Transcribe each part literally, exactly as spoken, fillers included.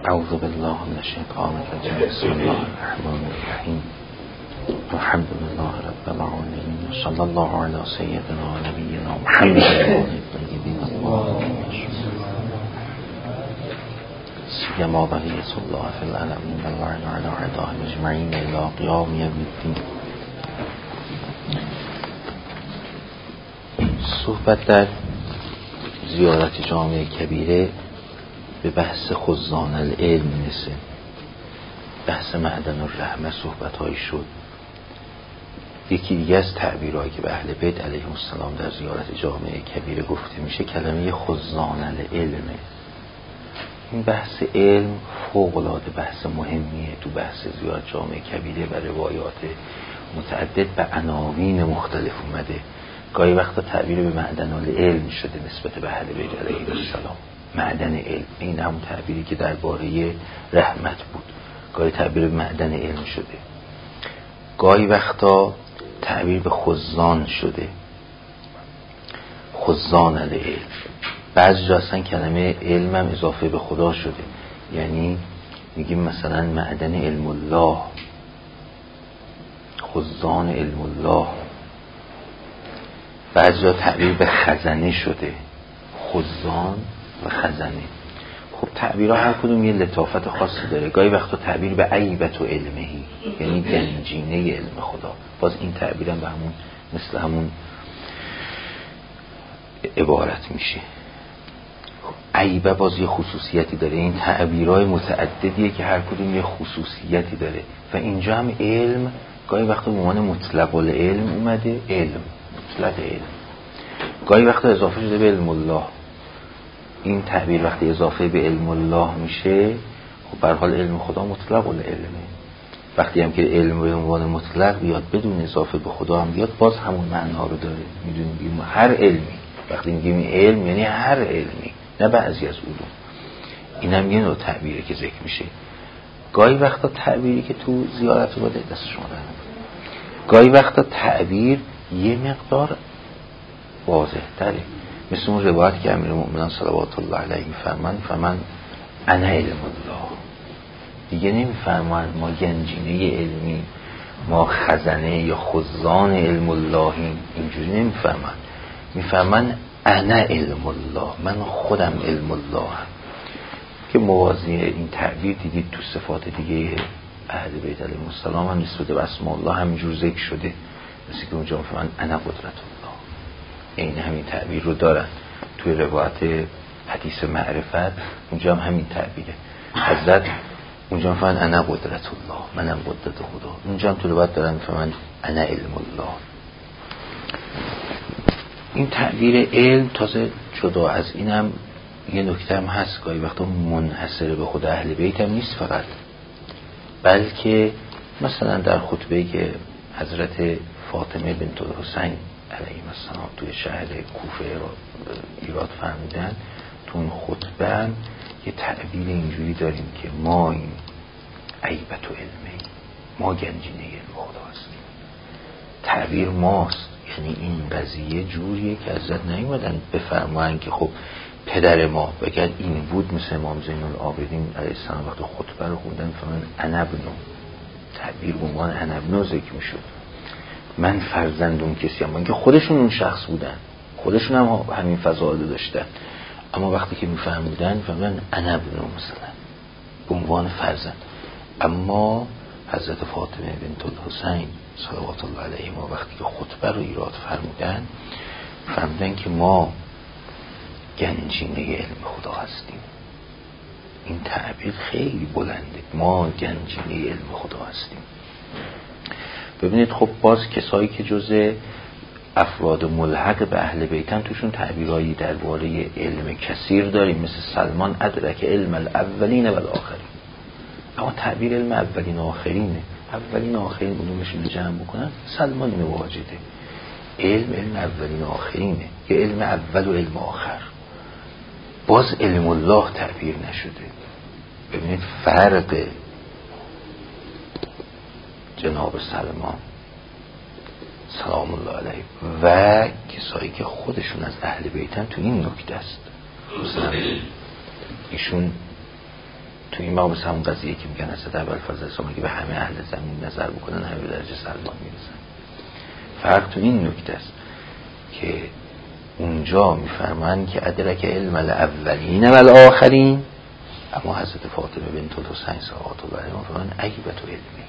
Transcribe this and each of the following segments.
اعوذ بالله من الشیطان الرجیم. بسم الله الرحمن الرحیم. الحمد لله رب العالمین و صلی الله علی سیدنا و نبینا محمد الطیبین الطاهرین سیما بقیة الله فی العالمین و علی اعدائهم اجمعین الی قیام یوم الدین. صحبت در زیارت جامع کبیره به بحث خزان العلم میرسه. بحث معدن الرحمه صحبت هایی شد. یکی دیگه از تعبیرهایی که به اهل بیت علیهم السلام در زیارت جامع کبیره گفته میشه کلمه خزان العلمه. این بحث علم فوق العاده بحث مهمیه تو بحث زیارت جامع کبیره و روایات متعدد به عناوین مختلف اومده. گاهی وقتا تعبیر به معدن العلم شده نسبت به اهل بیت علیهم السلام. معدن علم این همون تعبیری که درباره رحمت بود. گاهی تعبیر به معدن علم شده. گاهی وقتا تعبیر به خزان شده. خزان العلم. بعضی جا اصلا کلمه علم هم اضافه به خدا شده. یعنی میگیم مثلا معدن علم الله، خزان علم الله. بعضی جا تعبیر به خزانه شده. خزان و خزانه. خب تعبیرها هر کدوم یه لطافت خاصی داره. گاهی وقتا تعبیر به عیبت و علمهی، یعنی گنجینه علم خدا. باز این تعبیرم به همون مثل همون عبارت میشه. خب عیبه باز یه خصوصیتی داره. این تعبیرهای متعددیه که هر کدوم یه خصوصیتی داره و اینجا هم علم گاهی وقتا به عنوان مطلق العلم اومده. علم مطلق علم. گاهی وقتا اضافه شده به علم الله. این تعبیر وقتی اضافه به علم الله میشه خب به هر حال علم خدا مطلق العلمه. وقتی هم که علم به عنوان مطلق بیاد بدون اضافه به خدا هم بیاد باز همون معنا رو داره. میدونیم هر علمی، وقتی میگیم علم یعنی هر علمی، نه بعضی از علوم. این هم یه نوع تعبیره که ذکر میشه. گاهی وقتا تعبیری که تو زیارت رو بده دست شما دارم. گاهی وقتا تعبیر یه مقدار واضح تره، مثل اون روایت که امیرالمؤمنین صلوات الله علیه میفرمان فرمان انا علم الله. دیگه نمیفرمان ما گنجینه علمی، ما خزانه یا خزان علم اللهیم. اینجوری نمیفرمان. میفرمان انا علم الله، من خودم علم الله هم. که موازی این تعبیر دیدید تو صفات دیگه اهل بیت علیهم السلام هم نسبت به اسماء الله همینجور ذکر شده. مثل که اونجا میفرمان انا قدرت الله. این همین تعبیر رو دارن توی روایت حدیث معرفت. اونجا هم همین تعبیره. حضرت اونجا میفرمان انا قدرت الله، منم قدرت خدا. اونجا هم تو روایت دارن میفرمان انا علم الله. این تعبیر علم تازه جدا از اینم یه نکته هم هست. گاهی وقتا منحصر به خود اهل بیت هم نیست فقط، بلکه مثلا در خطبه‌ای که حضرت فاطمه بنت الحسین علیهم السلام توی شهر کوفه رو ایراد فرمودن، تو اون خطبه هم یه تعبیر اینجوری داریم که ما این عیبت و علمه، ما گنجینه علم خدا هستیم. تعبیر ماست. یعنی این قضیه جوریه که حضرت نیومدن بفرمایند که خب پدر ما بگرد این بود، مثل امام زین العابدین علیه السلام وقتی خطبه رو خوندن فرمودن انا ابنو. تعبیر به عنوان انا ابنو ذکر میشد. من فرزندم کسی هم. اینکه خودشون اون شخص بودن، خودشون هم همین فضائل داشتن، اما وقتی که میفهمیدن فرمودن انا ابنو مثلا به عنوان فرزند. اما حضرت فاطمه بنت الحسین صلوات الله علیها وقتی که خطبه رو ایراد فرمودن فرمودن که ما گنجینه علم خدا هستیم. این تعبیر خیلی بلنده. ما گنجینه علم خدا هستیم. ببینید خب باز کسایی که جزء افراد ملحق به اهل بیتن توشون تعبیرایی درباره علم کثیر داریم، مثل سلمان ادرک علم الاولین و الاخرین. اما تعبیر علم اولین و آخرینه. اولین و آخرین علومشون رو جمع بکنن سلمان اینو واجده. علم علم اولین و آخرینه، یه علم اول و علم آخر. باز علم الله تعبیر نشده. ببینید فرق جناب سلمان سلام الله علیه و کسایی که خودشون از اهل بیتن تو این نکته است. مثلا ایشون تو این مقام همون قضیه که میگن حضرت ابوالفضل اسلام اگه به همه اهل زمین نظر بکنن همه به درجه سلمان میرسن. فرق تو این نکته است که اونجا میفرمان که ادرک علم الاولین و الاخرین، اما حضرت فاطمه بنت الحسین صلوات الله علیها میفرمان عیبت علمی،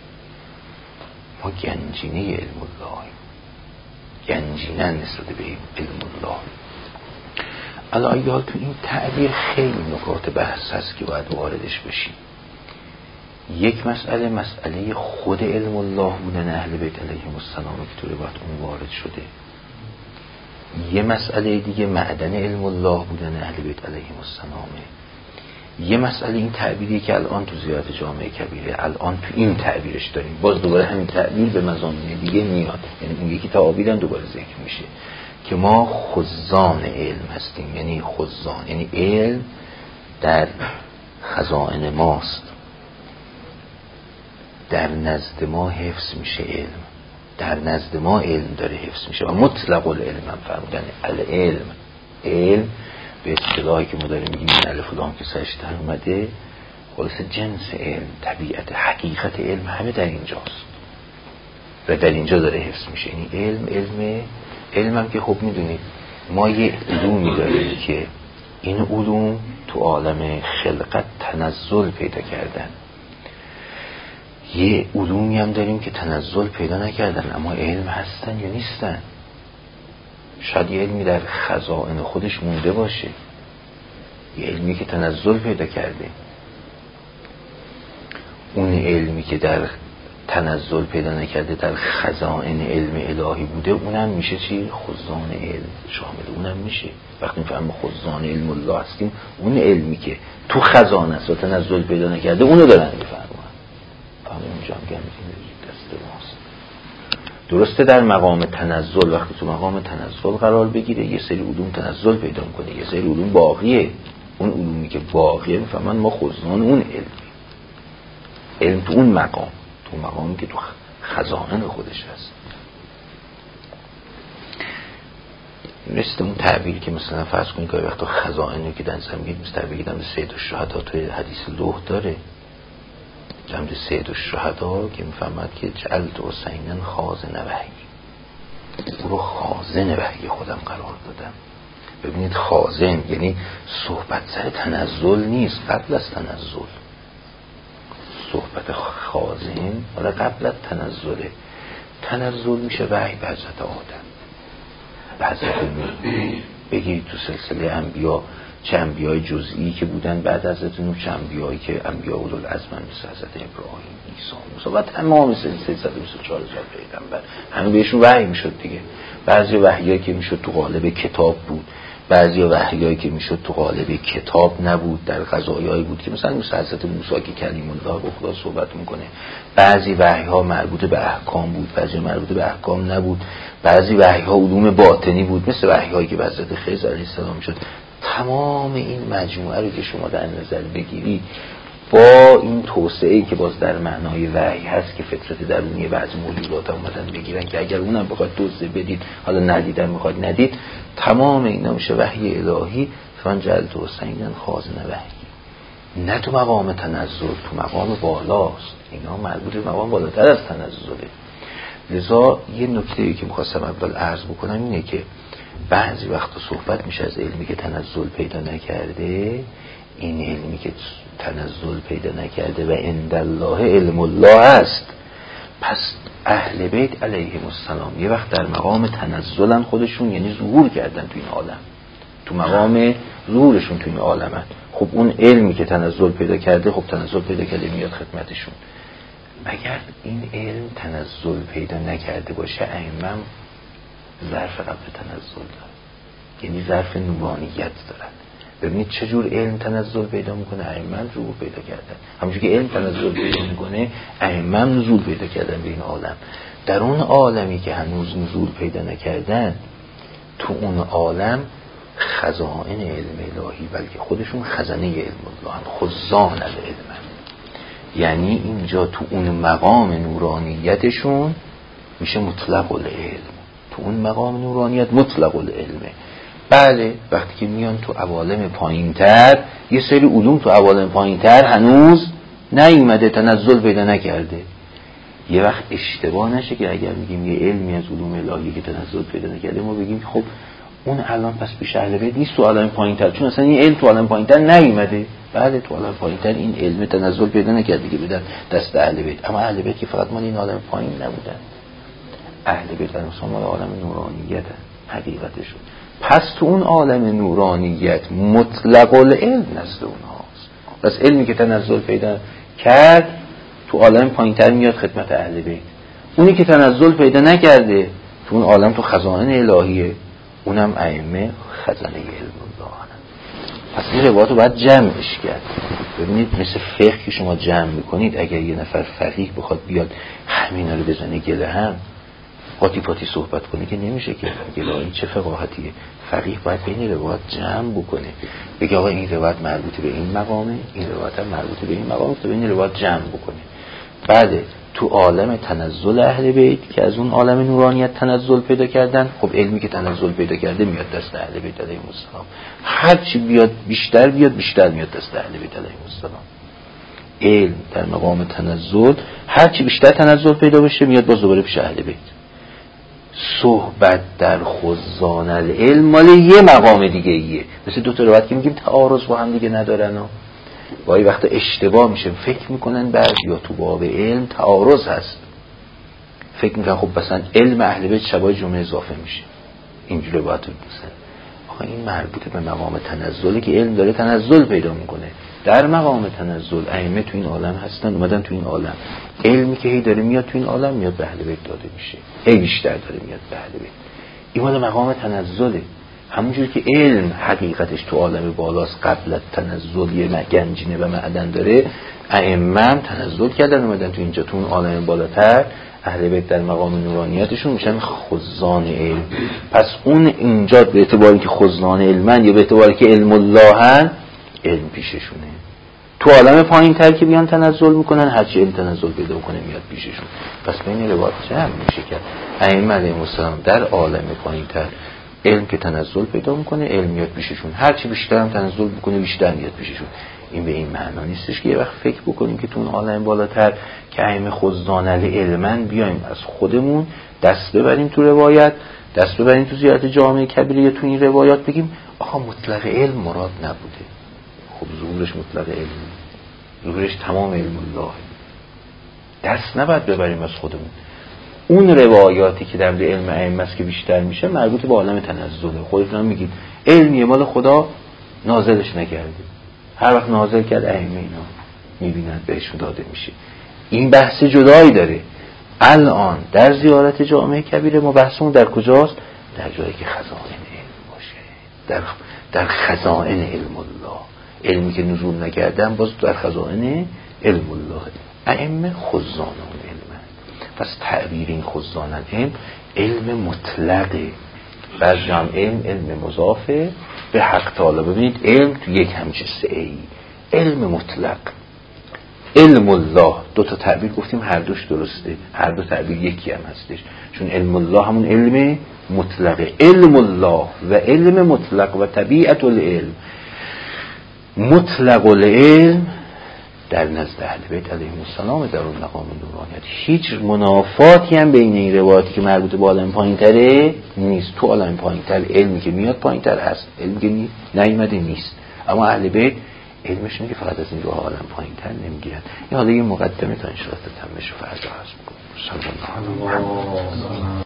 ما گنجینه علم الله، گنجینه نسبت به علم الله. الان تو این تعبیر خیلی نکات بحث هست که باید واردش بشیم. یک مسئله مسئله خود علم الله بودن اهل بیت علیهم السلام که تو روایت اون وارد شده. یه مسئله دیگه معدن علم الله بودن اهل بیت علیهم السلامه. یه مسئله این تعبیری که الان تو زیارت جامعه کبیره الان تو این تعبیرش داریم، باز دوباره همین تعبیر به مضامین دیگه میاد، یعنی اون یکی تعابیر هم دوباره ذکر میشه که ما خزان علم هستیم. یعنی خزان یعنی علم در خزائن ماست، در نزد ما حفظ میشه، علم در نزد ما علم داره حفظ میشه و مطلق العلم هم فرمودن العلم، علم به اصطلاحی که ما داریم میگیم این الف و لام که سرش در اومده خلاص جنس علم، طبیعت حقیقت علم همه در اینجاست و در اینجا داره حفظ میشه. یعنی علم علم علم هم که خب میدونید ما یه علومی داریم که این علوم تو عالم خلقت تنزل پیدا کردن، یه علومی هم داریم که تنزل پیدا نکردن اما علم هستن یا نیستن. شاید یه علمی در خزائن خودش مونده باشه، یه علمی که تنزل پیدا کرده. اون علمی که در تنزل پیدا نکرده در خزائن علم الهی بوده اونم میشه چی؟ خزان علم شامل اونم میشه. وقتی میفهمیم خزان علم الله هستیم اون علمی که تو خزانه است و تنزل پیدا نکرده اونو دارن میفهمن. فهمون اونجا هم گرم دست ماست. درسته در مقام تنزل وقتی تو مقام تنزل قرار بگیره یه سری علوم تنزل پیدا میکنه، یه سری علوم باقیه. اون علومی که باقیه میفهمن ما خزان اون علم، علم تو اون مقام، تو مقامی که تو خزائن خودش هست. مثل اون تعبیر که مثلا فرض کنید که وقتا خزائنی که دنسا میگید مثل تعبیر که دم سید الشهدا توی حدیث لوح داره، دم سید الشهدا که میفهمد که جعلت حسینن خازن وحی، او رو خازن وحی خودم قرار دادم. ببینید خازن یعنی صحبت سر تنزل نیست، قبل از تنزل صحبت خازن حالا قبل از تنزله. تنزل میشه وحی به حضرت آدم، به حضرت نوح. بگیرید تو سلسله انبیا چه انبیای جزئی که بودن بعد از حضرت نوح، چه انبیایی که انبیا اولوالعزم مثل حضرت ابراهیم، عیسی، موسی و تمام سلسله صد و بیست و چهار هزار پیغمبر همه بهشون وحی میشد دیگه. بعضی وحیایی که میشد تو قالب کتاب بود، بعضی وحیایی که میشد تو قالب کتاب نبود، در قضایایی بود که مثلا مثل حضرت موسی که کلیم الله با خدا صحبت میکنه. بعضی وحی‌ها مربوط به احکام بود، بعضی مربوط به احکام نبود. بعضی وحی‌ها علوم باطنی بود مثل وحی‌هایی که به حضرت خضر علیه السلام میشد. تمام این مجموعه رو که شما در نظر بگیری با این توسعه‌ای که باز در معنای وحی هست که فطرت درونی بعضی موجودات اومدن بگیرن که اگر اونم بخواد توسعه بدید حالا ندیدن میخواد ندید، تمام اینا میشه وحی الهی. فان جعلت حسینن خازن وحی، نه تو مقام تنزل، تو مقام بالاست. اینا مربوط به مقام بالاتر از تنزله. لذا یه نکته‌ای که می‌خواستم اول عرض بکنم اینه که بعضی وقتا صحبت میشه از علمی که تنزل پیدا نکرده. این علمی که تنزل پیدا نکرده و عند الله علم الله است. پس اهل بیت علیهم السلام یه وقت در مقام تنزلن خودشون، یعنی ظهور کردن تو این عالم، تو مقام ظهورشون تو این عالمن. خب اون علمی که تنزل پیدا کرده خب تنزل پیدا کرده میاد خدمتشون. مگر این علم تنزل پیدا نکرده باشه ائمه ظرف قبل تنزل دارن، یعنی ظرف نورانیت دارن. ببینید چجور علم تنزل پیدا میکنه، ائمه ظهور پیدا کردن. همونجوری که علم تنزل پیدا میکنه ائمه نزول پیدا کردن به این عالم. در اون عالمی که هنوز نزول پیدا نکردن، تو اون عالم خزائن علم الهی بلکه خودشون خزانه علم الله هم، خزان العلم، یعنی اینجا تو اون مقام نورانیتشون میشه مطلق العلم. تو اون مقام نورانیت مطلق العلمه. بله وقتی که میان تو عوالم پایینتر، یه سری علوم تو عوالم پایینتر هنوز نیومده، تنزل پیدا نکرده. یه وقت اشتباه نشه که اگر میگیم یه علمی از علوم الهی که تنزل پیدا نکرده، ما بگیم خب اون الان پس پیش اهل بیت نیست تو عالم پایینتر، چون اصلا این علم تو عالم پایینتر نیومده. بله تو عالم پایینتر این علم تنزل پیدا نکرده که بدن دست اهل بیت، اما اهل بیت که فقط مال این عالم پایین نبودن، اهل بیت اصلا مال عالم نورانیت حقیقتشون. پس تو اون عالم نورانیت مطلق العلم نزد اونهاست. پس علمی که تنزل پیدا کرد تو عالم پایینتر میاد خدمت اهل بیت. اونی که تنزل پیدا نکرده تو اون عالم تو خزائن الهیه، اونم ائمه خزانه علم الله. پس این روایت رو باید جمعش کرد. ببینید مثل فقه که شما جمع میکنید، اگر یه نفر فقیه بخواد بیاد همینا رو بزنه گله هم پاتی پاتی صحبت کنه که نمیشه که گله این چه فقاهتیه. فقیه باید بین روایت جمع بکنه، بگه آقا این روایت مربوط به این مقامه، این روایت هم مربوط به این مقامه، تو بین روایت جمع بکنه. بعد تو عالم تنزل اهل بیت که از اون عالم نورانیت تنزل پیدا کردن، خب علمی که تنزل پیدا کرده میاد دست اهل بیت علیهم السلام. هر چی بیاد بیشتر بیاد بیشتر میاد دست اهل بیت علیهم السلام. علم در مقام تنزل هر چی بیشتر تنزل پیدا بشه میاد باز دوباره پیش اهل بیت. صحبت در خزان العلم مال یه مقام دیگه ایه، مثل دو تا روایت که میگیم تعارض با هم دیگه ندارن ها. وای وقتا اشتباه میشه، فکر میکنن بعد یا تو باب علم تعارض هست، فکر میکنن خب مثلا علم اهل بیت شبای جمعه اضافه میشه، اینجوری باید تو بسن. آخه این مربوط به مقام تنزله که علم داره تنزل پیدا میکنه. در مقام تنزل ائمه تو این عالم هستن، اومدن تو این عالم، علمی که هی داره میاد تو این عالم میاد به اهل بیت داده میشه، هی بیشتر داره میاد به اهل بیت. این مال مقام تنزله. همونجوری که علم حقیقتش تو عالم بالاست، قبل از تنزل یه گنجینه و معدن داره، ائمه هم تنزل کردن اومدن تو اینجا تو اون عالم بالاتر. اهل بیت در مقام نورانیتشون میشن خزان علم. پس اون اینجا به اعتباری که خزان علمن یا به اعتباری که علم اللهن، علم پیششونه. تو عالم پایین تر که بیان تنزل میکنن، هرچی علم تنزل پیدا کنه میاد پیششون. پس بین روایت جمع میشه کرد. ائمه علیهم السلام در عالم پایین تر علم که تنزل پیدا میکنه علم میاد پیششون، هرچی بیشتر هم تنزل بکنه بیشتر میاد پیششون. این به این معنا نیستش که یه وقت فکر بکنیم که تو اون عالم بالاتر که ائمه خزان العلمن بیایم از خودمون دست ببریم تو روایت، دست ببریم تو زیارت جامع کبیره یا تو این روایات بگیم آقا مطلق علم مراد نبوده. خب ظهورش مطلق علم، ظهورش تمام علم الله. دست نباید ببریم از خودمون. اون روایاتی که در علم ائمه است که بیشتر میشه مربوط به عالم تنزله. خودتون هم میگید علمی مال خدا نازلش نکرده، هر وقت نازل کرد ائمه اینا میبینن بهشون داده میشه. این بحث جدایی داره. الان در زیارت جامع کبیره ما بحثمون در کجاست؟ در جایی که خزائن علم باشه، در در خزائن علم الله. علمی که نزول نکردن باز در خزائن علم الله. ائمه خزان علم. پس تعبیر این خزان العلم علم مطلقه. بعضی هم علم علم مضافه به حق تعالی. ببینید علم تو یک همچه سعی علم مطلق، علم الله. دو تا تعبیر گفتیم هر دوش درسته، هر دو تعبیر یکی هم هستش، چون علم الله همون علم مطلقه. علم الله و علم مطلق و طبیعت العلم. مطلق العلم در نزد اهل بیت علیهم السلام در اون مقام نورانیت هیچ منافاتی هم بین این روایاتی که مربوط به عالم پایین‌تره نیست. تو عالم پایین‌تر علمی که میاد پایین‌تر هست، علمی که نیامده نیست. اما اهل بیت علمش میگه فقط از این راه عالم پایین‌تر نمیگیرن. این حالا یه مقدمه تا ان شاء الله تمامش فردا هست می‌کنم.